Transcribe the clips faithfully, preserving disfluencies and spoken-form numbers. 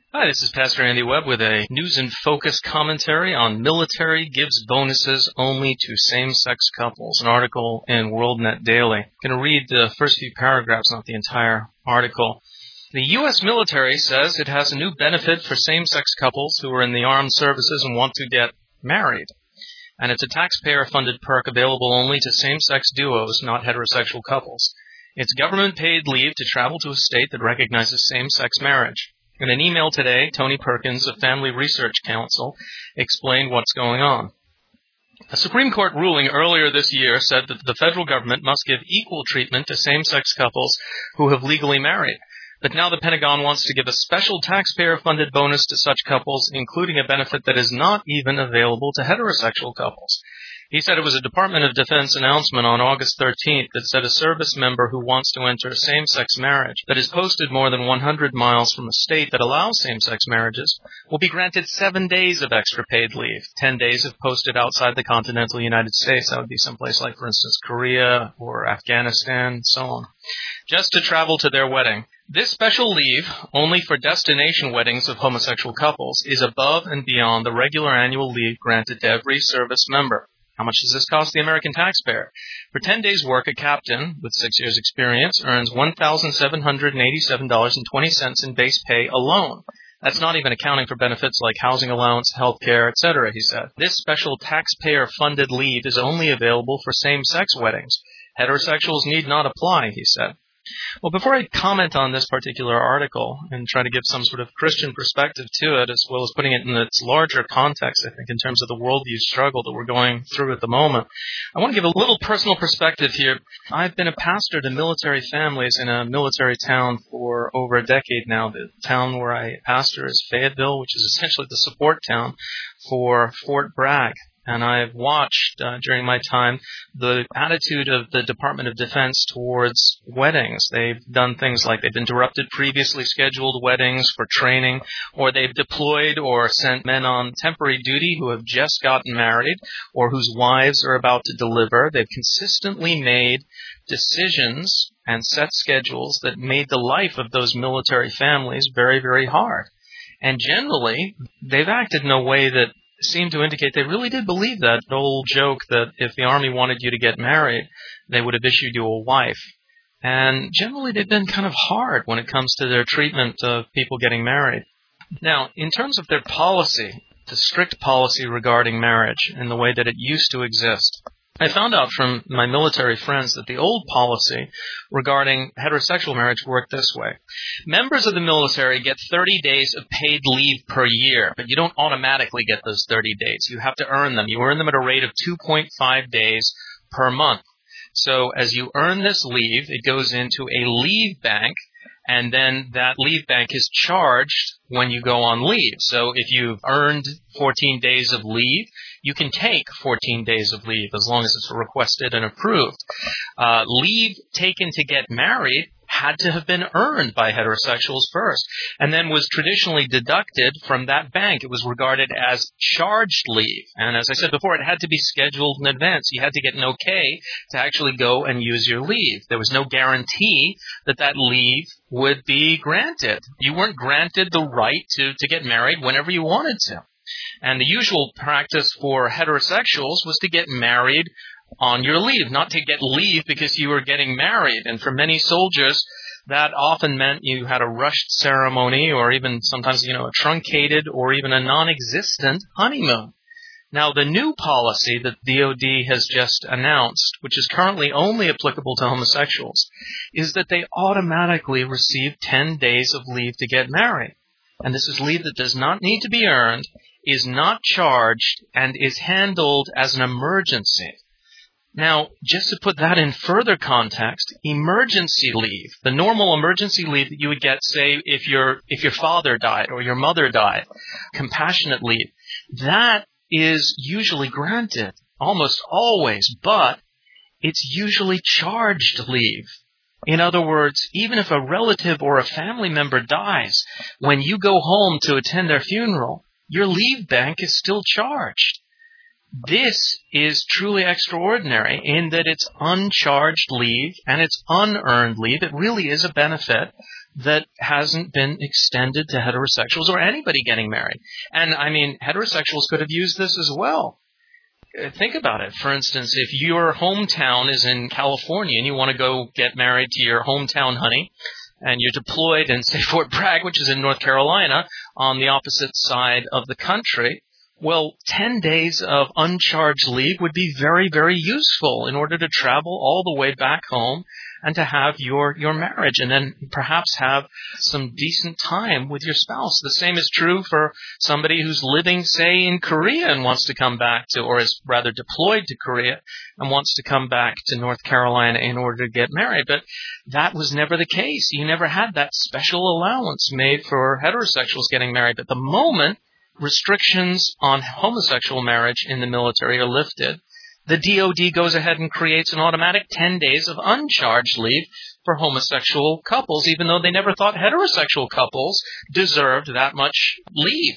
Hi, this is Pastor Andy Webb with a News in Focus commentary on military gives bonuses only to same-sex couples, an article in WorldNet Daily. I'm going to read the first few paragraphs, not the entire article. The U S military says it has a new benefit for same-sex couples who are in the armed services and want to get married. And it's a taxpayer-funded perk available only to same-sex duos, not heterosexual couples. It's government-paid leave to travel to a state that recognizes same-sex marriage. In an email today, Tony Perkins of Family Research Council explained what's going on. A Supreme Court ruling earlier this year said that the federal government must give equal treatment to same-sex couples who have legally married. But now the Pentagon wants to give a special taxpayer-funded bonus to such couples, including a benefit that is not even available to heterosexual couples. He said it was a Department of Defense announcement on August thirteenth that said a service member who wants to enter same-sex marriage that is posted more than one hundred miles from a state that allows same-sex marriages will be granted seven days of extra paid leave, ten days if posted outside the continental United States. That would be someplace like, for instance, Korea or Afghanistan, and so on, just to travel to their wedding. This special leave, only for destination weddings of homosexual couples, is above and beyond the regular annual leave granted to every service member. How much does this cost the American taxpayer? For ten days' work, a captain with six years' experience earns one thousand seven hundred eighty-seven dollars and twenty cents in base pay alone. That's not even accounting for benefits like housing allowance, health care, et cetera, he said. This special taxpayer-funded leave is only available for same-sex weddings. Heterosexuals need not apply, he said. Well, before I comment on this particular article and try to give some sort of Christian perspective to it, as well as putting it in its larger context, I think, in terms of the worldview struggle that we're going through at the moment, I want to give a little personal perspective here. I've been a pastor to military families in a military town for over a decade now. The town where I pastor is Fayetteville, which is essentially the support town for Fort Bragg. And I've watched uh, during my time the attitude of the Department of Defense towards weddings. They've done things like they've interrupted previously scheduled weddings for training, or they've deployed or sent men on temporary duty who have just gotten married or whose wives are about to deliver. They've consistently made decisions and set schedules that made the life of those military families very, very hard. And generally, they've acted in a way that seemed to indicate they really did believe that old joke that if the Army wanted you to get married, they would have issued you a wife. And generally, they've been kind of hard when it comes to their treatment of people getting married. Now, in terms of their policy, the strict policy regarding marriage and the way that it used to exist, I found out from my military friends that the old policy regarding heterosexual marriage worked this way. Members of the military get thirty days of paid leave per year, but you don't automatically get those thirty days. You have to earn them. You earn them at a rate of two point five days per month. So as you earn this leave, it goes into a leave bank, and then that leave bank is charged when you go on leave. So if you've earned fourteen days of leave, you can take fourteen days of leave as long as it's requested and approved. Uh, leave taken to get married had to have been earned by heterosexuals first, and then was traditionally deducted from that bank. It was regarded as charged leave. And as I said before, it had to be scheduled in advance. You had to get an okay to actually go and use your leave. There was no guarantee that that leave would be granted. You weren't granted the right to, to get married whenever you wanted to. And the usual practice for heterosexuals was to get married on your leave, not to get leave because you were getting married. And for many soldiers, that often meant you had a rushed ceremony or even sometimes, you know, a truncated or even a non-existent honeymoon. Now, the new policy that D O D has just announced, which is currently only applicable to homosexuals, is that they automatically receive ten days of leave to get married. And this is leave that does not need to be earned, is not charged, and is handled as an emergency. Now, just to put that in further context, emergency leave, the normal emergency leave that you would get, say, if your if your father died or your mother died, compassionate leave, that is usually granted, almost always, but it's usually charged leave. In other words, even if a relative or a family member dies, when you go home to attend their funeral, your leave bank is still charged. This is truly extraordinary in that it's uncharged leave and it's unearned leave. It really is a benefit that hasn't been extended to heterosexuals or anybody getting married. And, I mean, heterosexuals could have used this as well. Think about it. For instance, if your hometown is in California and you want to go get married to your hometown honey, and you're deployed in, say, Fort Bragg, which is in North Carolina, on the opposite side of the country, well, ten days of uncharged leave would be very, very useful in order to travel all the way back home and to have your, your marriage and then perhaps have some decent time with your spouse. The same is true for somebody who's living, say, in Korea and wants to come back to, or is rather deployed to Korea and wants to come back to North Carolina in order to get married. But that was never the case. You never had that special allowance made for heterosexuals getting married. But the moment restrictions on homosexual marriage in the military are lifted, the D O D goes ahead and creates an automatic ten days of uncharged leave for homosexual couples, even though they never thought heterosexual couples deserved that much leave.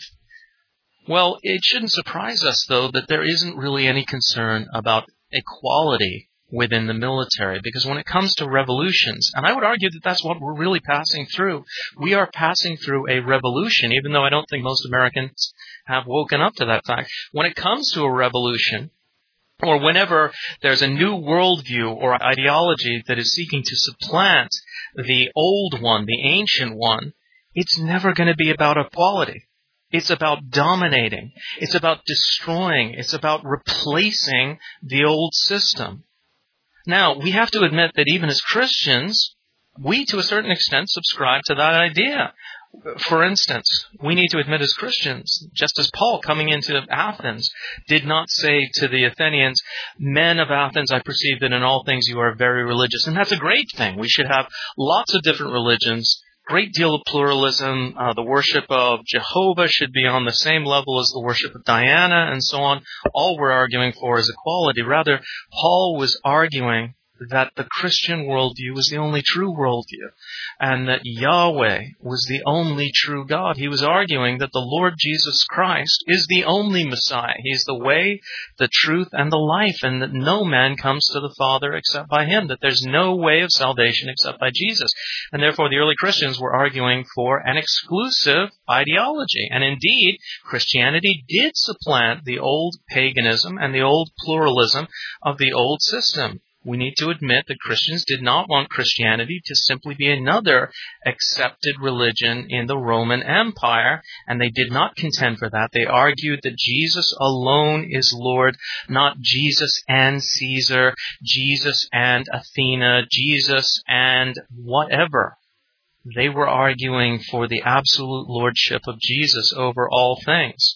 Well, it shouldn't surprise us, though, that there isn't really any concern about equality within the military, because when it comes to revolutions, and I would argue that that's what we're really passing through, we are passing through a revolution, even though I don't think most Americans have woken up to that fact. When it comes to a revolution, or whenever there's a new worldview or ideology that is seeking to supplant the old one, the ancient one, it's never going to be about equality. It's about dominating. It's about destroying. It's about replacing the old system. Now, we have to admit that even as Christians, we to a certain extent subscribe to that idea. For instance, we need to admit as Christians, just as Paul coming into Athens did not say to the Athenians, "Men of Athens, I perceive that in all things you are very religious." And that's a great thing. We should have lots of different religions, great deal of pluralism. Uh, the worship of Jehovah should be on the same level as the worship of Diana and so on. All we're arguing for is equality. Rather, Paul was arguing that the Christian worldview was the only true worldview, and that Yahweh was the only true God. He was arguing that the Lord Jesus Christ is the only Messiah. He is the way, the truth, and the life, and that no man comes to the Father except by Him, that there's no way of salvation except by Jesus. And therefore, the early Christians were arguing for an exclusive ideology. And indeed, Christianity did supplant the old paganism and the old pluralism of the old system. We need to admit that Christians did not want Christianity to simply be another accepted religion in the Roman Empire, and they did not contend for that. They argued that Jesus alone is Lord, not Jesus and Caesar, Jesus and Athena, Jesus and whatever. They were arguing for the absolute lordship of Jesus over all things.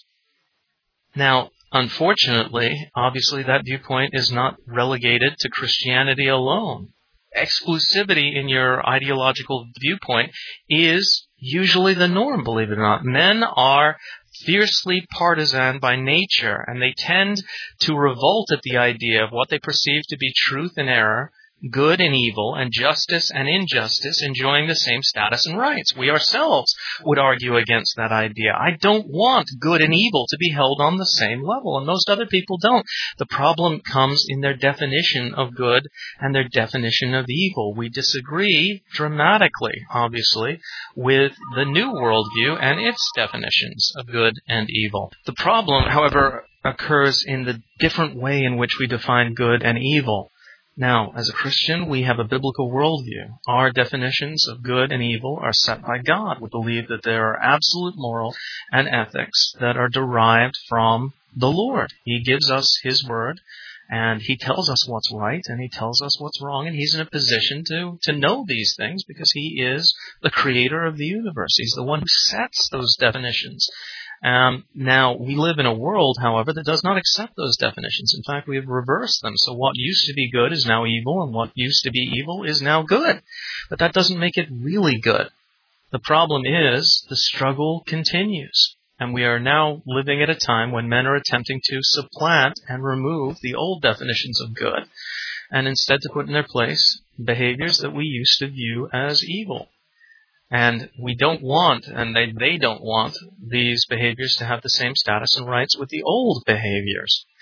Now, unfortunately, obviously that viewpoint is not relegated to Christianity alone. Exclusivity in your ideological viewpoint is usually the norm, believe it or not. Men are fiercely partisan by nature, and they tend to revolt at the idea of what they perceive to be truth and error, good and evil, and justice and injustice enjoying the same status and rights. We ourselves would argue against that idea. I don't want good and evil to be held on the same level, and most other people don't. The problem comes in their definition of good and their definition of evil. We disagree dramatically, obviously, with the new worldview and its definitions of good and evil. The problem, however, occurs in the different way in which we define good and evil. Now, as a Christian, we have a biblical worldview. Our definitions of good and evil are set by God. We believe that there are absolute moral and ethics that are derived from the Lord. He gives us His word, and He tells us what's right, and He tells us what's wrong, and He's in a position to, to know these things because He is the creator of the universe. He's the one who sets those definitions. Um, now, we live in a world, however, that does not accept those definitions. In fact, we have reversed them. So what used to be good is now evil, and what used to be evil is now good. But that doesn't make it really good. The problem is the struggle continues. And we are now living at a time when men are attempting to supplant and remove the old definitions of good, and instead to put in their place behaviors that we used to view as evil. And we don't want, and they, they don't want, these behaviors to have the same status and rights with the old behaviors.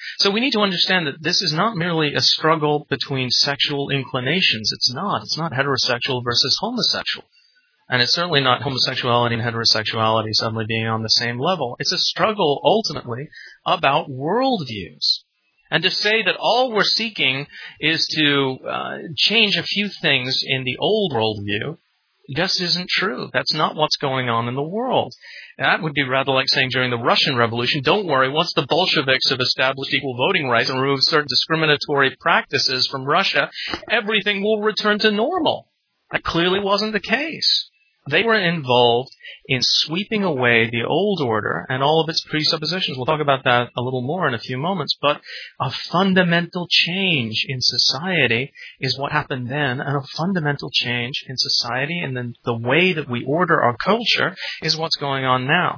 So we need to understand that this is not merely a struggle between sexual inclinations. It's not. It's not heterosexual versus homosexual. And it's certainly not homosexuality and heterosexuality suddenly being on the same level. It's a struggle, ultimately, about worldviews. And to say that all we're seeking is to uh, change a few things in the old worldview just isn't true. That's not what's going on in the world. That would be rather like saying during the Russian Revolution, don't worry, once the Bolsheviks have established equal voting rights and removed certain discriminatory practices from Russia, everything will return to normal. That clearly wasn't the case. They were involved in sweeping away the old order and all of its presuppositions. We'll talk about that a little more in a few moments. But a fundamental change in society is what happened then, and a fundamental change in society and then the way that we order our culture is what's going on now.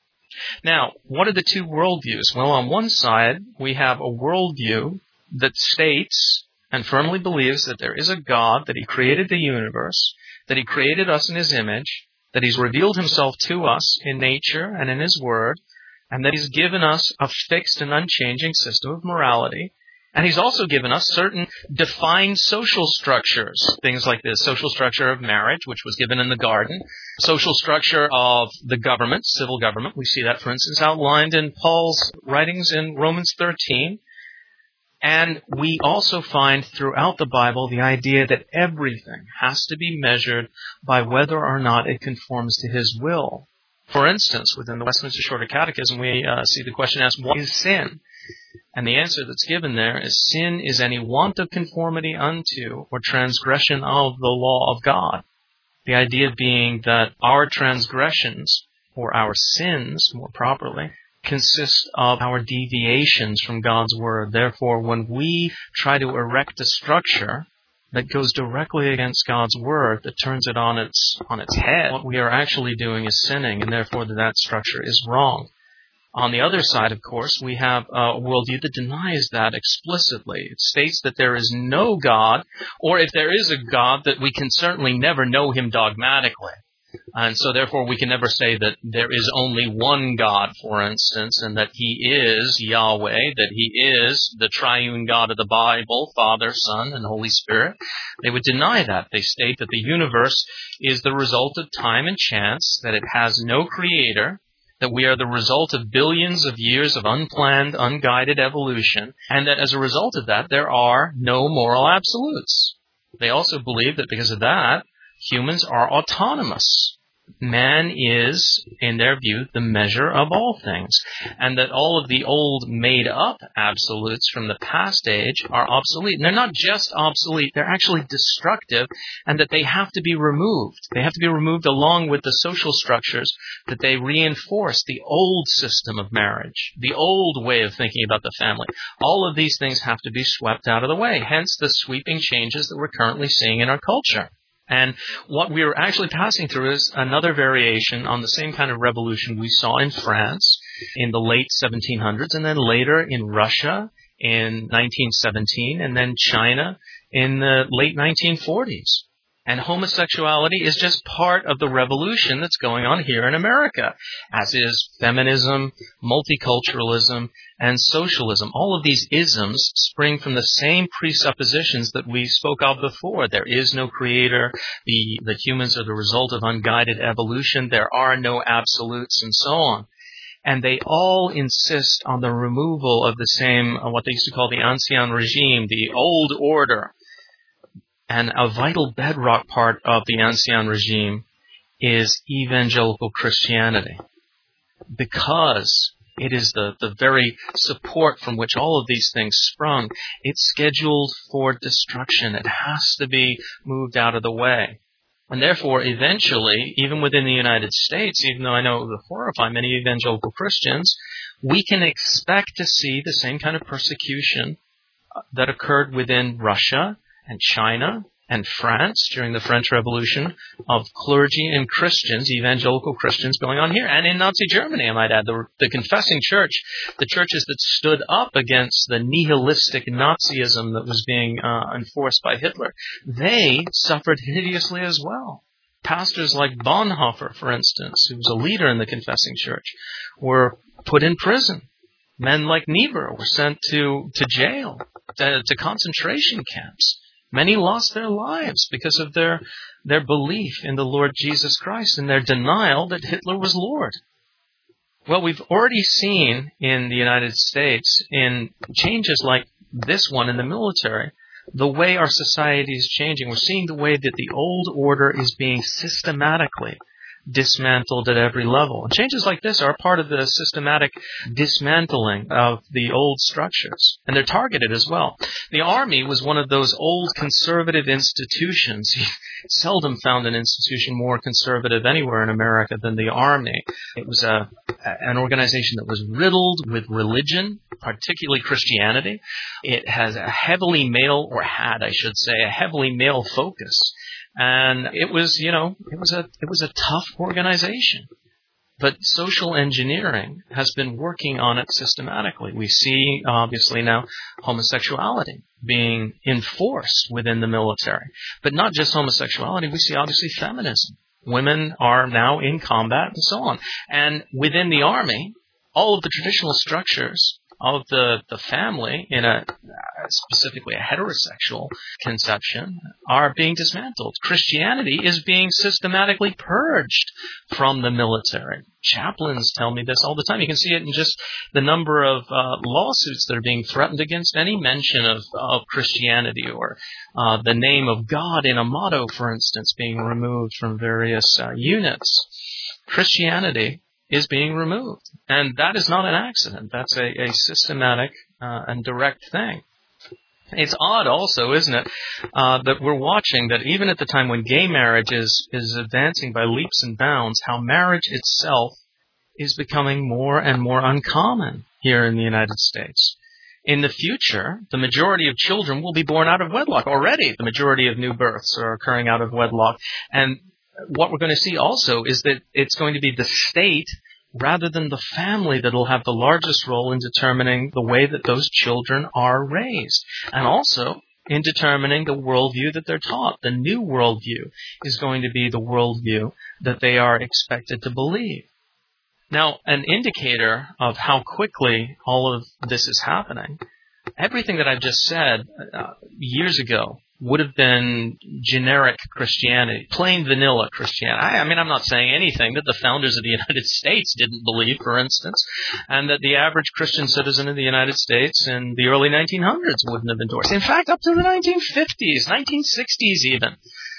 Now, what are the two worldviews? Well, on one side, we have a worldview that states and firmly believes that there is a God, that He created the universe, that He created us in His image, that He's revealed Himself to us in nature and in His Word, and that He's given us a fixed and unchanging system of morality. And He's also given us certain defined social structures, things like the social structure of marriage, which was given in the garden, social structure of the government, civil government. We see that, for instance, outlined in Paul's writings in Romans thirteen. And we also find throughout the Bible the idea that everything has to be measured by whether or not it conforms to His will. For instance, within the Westminster Shorter Catechism, we uh, see the question asked, what is sin? And the answer that's given there is sin is any want of conformity unto or transgression of the law of God. The idea being that our transgressions, or our sins more properly, consist of our deviations from God's Word. Therefore, when we try to erect a structure that goes directly against God's Word, that turns it on its on its head, what we are actually doing is sinning, and therefore that structure is wrong. On the other side, of course, we have a worldview that denies that explicitly. It states that there is no God, or if there is a God, that we can certainly never know Him dogmatically. And so therefore we can never say that there is only one God, for instance, and that He is Yahweh, that He is the triune God of the Bible, Father, Son, and Holy Spirit. They would deny that. They state that the universe is the result of time and chance, that it has no creator, that we are the result of billions of years of unplanned, unguided evolution, and that as a result of that, there are no moral absolutes. They also believe that because of that, humans are autonomous. Man is, in their view, the measure of all things, and that all of the old made-up absolutes from the past age are obsolete. And they're not just obsolete, they're actually destructive, and that they have to be removed. They have to be removed along with the social structures that they reinforce the old system of marriage, the old way of thinking about the family. All of these things have to be swept out of the way, hence the sweeping changes that we're currently seeing in our culture. And what we are actually passing through is another variation on the same kind of revolution we saw in France in the late seventeen hundreds, and then later in Russia in nineteen seventeen, and then China in the late nineteen forties. And homosexuality is just part of the revolution that's going on here in America, as is feminism, multiculturalism, and socialism. All of these isms spring from the same presuppositions that we spoke of before. There is no creator. The, the humans are the result of unguided evolution. There are no absolutes, and so on. And they all insist on the removal of the same, uh, what they used to call the ancien regime, the old order. And a vital bedrock part of the ancien regime is evangelical Christianity, because it is the, the very support from which all of these things sprung. It's scheduled for destruction. It has to be moved out of the way. And therefore, eventually, even within the United States, even though I know it would horrify many evangelical Christians, we can expect to see the same kind of persecution that occurred within Russia and China and France during the French Revolution of clergy and Christians, evangelical Christians, going on here. And in Nazi Germany, I might add, the, the confessing church, the churches that stood up against the nihilistic Nazism that was being uh, enforced by Hitler, they suffered hideously as well. Pastors like Bonhoeffer, for instance, who was a leader in the confessing church, were put in prison. Men like Niebuhr were sent to, to jail, to, to concentration camps. Many lost their lives because of their, their belief in the Lord Jesus Christ and their denial that Hitler was Lord. Well, we've already seen in the United States, in changes like this one in the military, the way our society is changing. We're seeing the way that the old order is being systematically dismantled at every level. And changes like this are part of the systematic dismantling of the old structures. And they're targeted as well. The Army was one of those old conservative institutions. You seldom found an institution more conservative anywhere in America than the Army. It was a, an organization that was riddled with religion, particularly Christianity. It has a heavily male, or had, I should say, a heavily male focus. And it was, you know, it was a it was a tough organization. But social engineering has been working on it systematically. We see, obviously now, homosexuality being enforced within the military. But not just homosexuality, we see, obviously, feminism. Women are now in combat and so on. And within the Army, all of the traditional structures of the, the family, in a specifically a heterosexual conception, are being dismantled. Christianity is being systematically purged from the military. Chaplains tell me this all the time. You can see it in just the number of uh, lawsuits that are being threatened against any mention of, of Christianity, or uh, the name of God in a motto, for instance, being removed from various uh, units. Christianity is being removed. And that is not an accident. That's a, a systematic uh, and direct thing. It's odd also, isn't it, uh, that we're watching that even at the time when gay marriage is, is advancing by leaps and bounds, how marriage itself is becoming more and more uncommon here in the United States. In the future, the majority of children will be born out of wedlock. Already, the majority of new births are occurring out of wedlock. And what we're going to see also is that it's going to be the state rather than the family that will have the largest role in determining the way that those children are raised, and also in determining the worldview that they're taught. The new worldview is going to be the worldview that they are expected to believe. Now, an indicator of how quickly all of this is happening, everything that I've just said uh, years ago would have been generic Christianity, plain vanilla Christianity. I, I mean, I'm not saying anything that the founders of the United States didn't believe, for instance, and that the average Christian citizen of the United States in the early nineteen hundreds wouldn't have endorsed. In fact, up to the nineteen fifties, nineteen sixties even,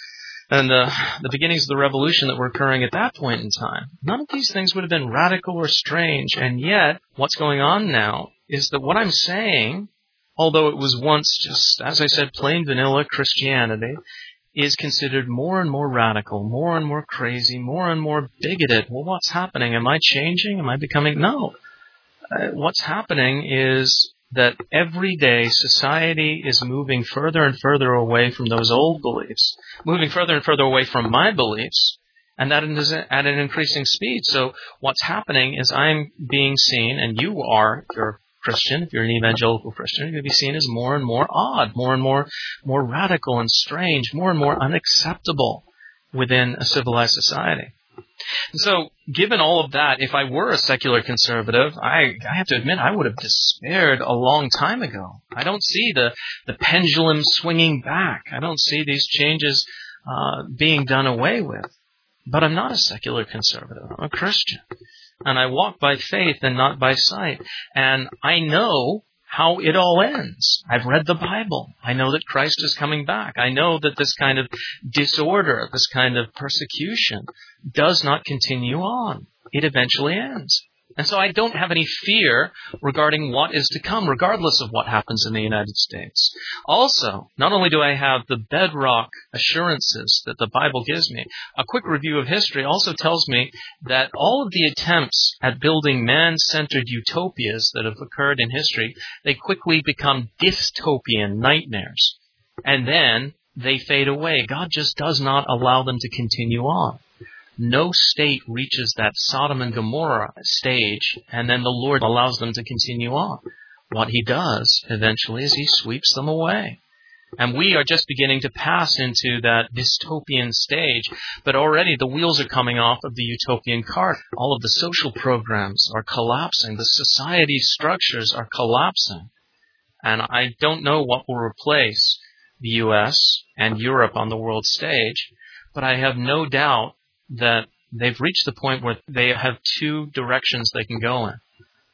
and the, the beginnings of the revolution that were occurring at that point in time. None of these things would have been radical or strange, and yet what's going on now is that what I'm saying, although it was once just, as I said, plain vanilla Christianity, is considered more and more radical, more and more crazy, more and more bigoted. Well, what's happening? Am I changing? Am I becoming? No. Uh, what's happening is that every day society is moving further and further away from those old beliefs, moving further and further away from my beliefs, and that is at an increasing speed. So what's happening is I'm being seen, and you are, if you're Christian, if you're an evangelical Christian, you're going to be seen as more and more odd, more and more more radical and strange, more and more unacceptable within a civilized society. And so, given all of that, if I were a secular conservative, I, I have to admit I would have despaired a long time ago. I don't see the, the pendulum swinging back. I don't see these changes uh, being done away with. But I'm not a secular conservative. I'm a Christian. And I walk by faith and not by sight. And I know how it all ends. I've read the Bible. I know that Christ is coming back. I know that this kind of disorder, this kind of persecution does not continue on. It eventually ends. And so I don't have any fear regarding what is to come, regardless of what happens in the United States. Also, not only do I have the bedrock assurances that the Bible gives me, a quick review of history also tells me that all of the attempts at building man-centered utopias that have occurred in history, they quickly become dystopian nightmares. And then they fade away. God just does not allow them to continue on. No state reaches that Sodom and Gomorrah stage, and then the Lord allows them to continue on. What he does, eventually, is he sweeps them away. And we are just beginning to pass into that dystopian stage, but already the wheels are coming off of the utopian cart. All of the social programs are collapsing. The society structures are collapsing. And I don't know what will replace the U S and Europe on the world stage, but I have no doubt that they've reached the point where they have two directions they can go in.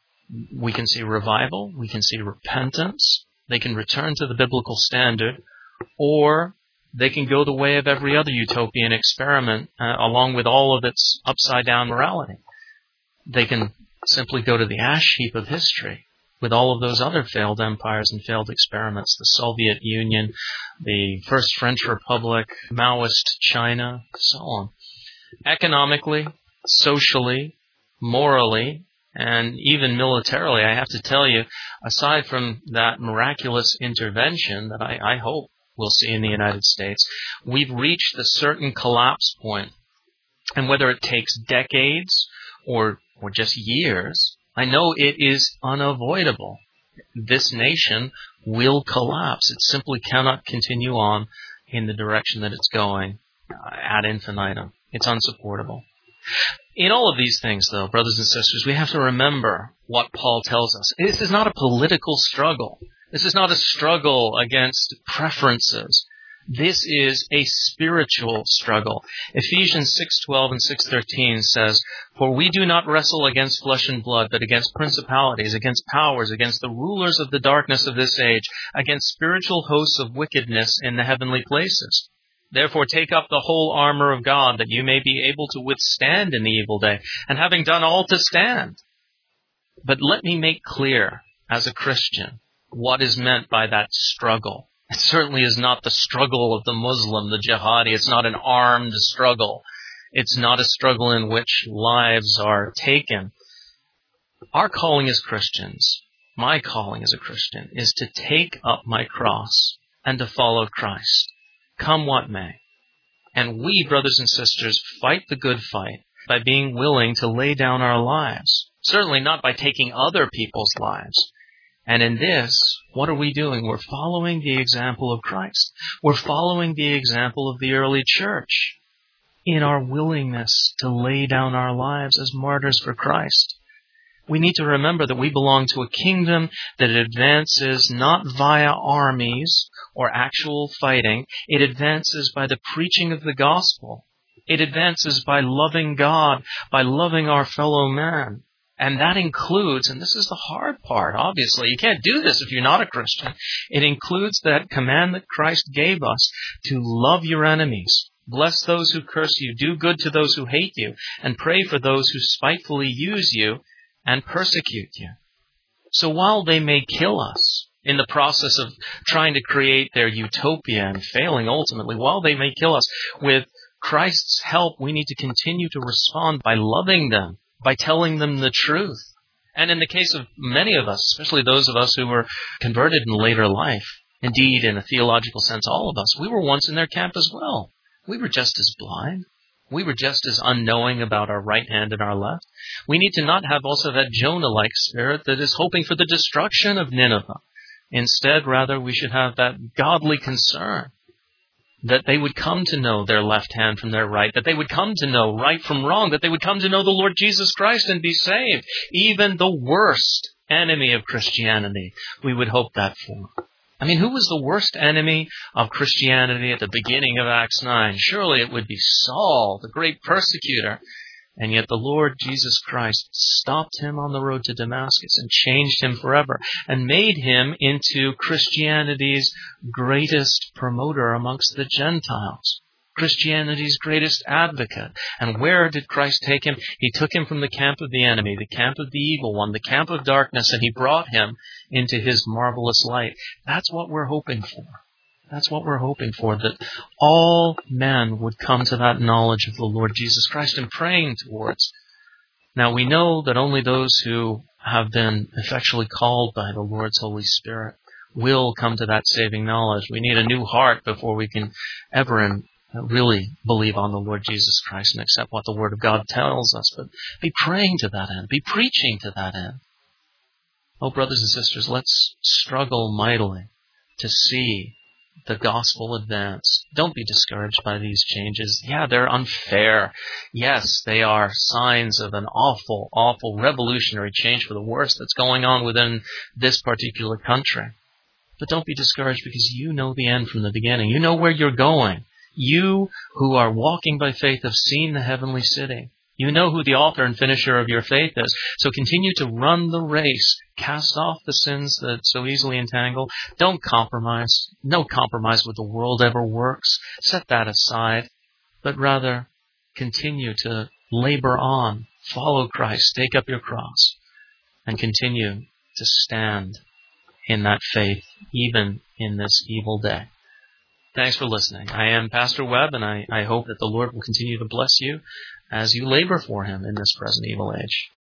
We can see revival, we can see repentance, they can return to the biblical standard, or they can go the way of every other utopian experiment, uh, along with all of its upside-down morality. They can simply go to the ash heap of history with all of those other failed empires and failed experiments, the Soviet Union, the First French Republic, Maoist China, so on. Economically, socially, morally, and even militarily, I have to tell you, aside from that miraculous intervention that I, I hope we'll see in the United States, we've reached a certain collapse point. And whether it takes decades or, or just years, I know it is unavoidable. This nation will collapse. It simply cannot continue on in the direction that it's going uh, ad infinitum. It's unsupportable. In all of these things, though, brothers and sisters, we have to remember what Paul tells us. This is not a political struggle. This is not a struggle against preferences. This is a spiritual struggle. Ephesians six twelve and six thirteen says, "For we do not wrestle against flesh and blood, but against principalities, against powers, against the rulers of the darkness of this age, against spiritual hosts of wickedness in the heavenly places. Therefore take up the whole armor of God, that you may be able to withstand in the evil day, and having done all to stand." But let me make clear, as a Christian, what is meant by that struggle. It certainly is not the struggle of the Muslim, the jihadi. It's not an armed struggle. It's not a struggle in which lives are taken. Our calling as Christians, my calling as a Christian, is to take up my cross and to follow Christ, come what may. And we, brothers and sisters, fight the good fight by being willing to lay down our lives. Certainly not by taking other people's lives. And in this, what are we doing? We're following the example of Christ. We're following the example of the early church in our willingness to lay down our lives as martyrs for Christ. We need to remember that we belong to a kingdom that advances not via armies or actual fighting. It advances by the preaching of the gospel. It advances by loving God, by loving our fellow man. And that includes, and this is the hard part, obviously, you can't do this if you're not a Christian. It includes that command that Christ gave us to love your enemies. Bless those who curse you, do good to those who hate you, and pray for those who spitefully use you and persecute you. So while they may kill us in the process of trying to create their utopia and failing ultimately, while they may kill us, with Christ's help, we need to continue to respond by loving them, by telling them the truth. And in the case of many of us, especially those of us who were converted in later life, indeed, in a theological sense, all of us, we were once in their camp as well. We were just as blind. We were just as unknowing about our right hand and our left. We need to not have also that Jonah-like spirit that is hoping for the destruction of Nineveh. Instead, rather, we should have that godly concern that they would come to know their left hand from their right, that they would come to know right from wrong, that they would come to know the Lord Jesus Christ and be saved. Even the worst enemy of Christianity, we would hope that for. I mean, who was the worst enemy of Christianity at the beginning of Acts nine? Surely it would be Saul, the great persecutor. And yet the Lord Jesus Christ stopped him on the road to Damascus and changed him forever and made him into Christianity's greatest promoter amongst the Gentiles, Christianity's greatest advocate. And where did Christ take him? He took him from the camp of the enemy, the camp of the evil one, the camp of darkness, and he brought him into his marvelous light. That's what we're hoping for. That's what we're hoping for, that all men would come to that knowledge of the Lord Jesus Christ and praying towards. Now, we know that only those who have been effectually called by the Lord's Holy Spirit will come to that saving knowledge. We need a new heart before we can ever really believe on the Lord Jesus Christ and accept what the Word of God tells us. But be praying to that end. Be preaching to that end. Oh, brothers and sisters, let's struggle mightily to see the gospel advance. Don't be discouraged by these changes. Yeah, they're unfair. Yes, they are signs of an awful, awful revolutionary change for the worse that's going on within this particular country. But don't be discouraged because you know the end from the beginning. You know where you're going. You who are walking by faith have seen the heavenly city. You know who the author and finisher of your faith is. So continue to run the race. Cast off the sins that so easily entangle. Don't compromise. No compromise with the world ever works. Set that aside. But rather, continue to labor on. Follow Christ. Take up your cross. And continue to stand in that faith, even in this evil day. Thanks for listening. I am Pastor Webb, and I, I hope that the Lord will continue to bless you as you labor for Him in this present evil age.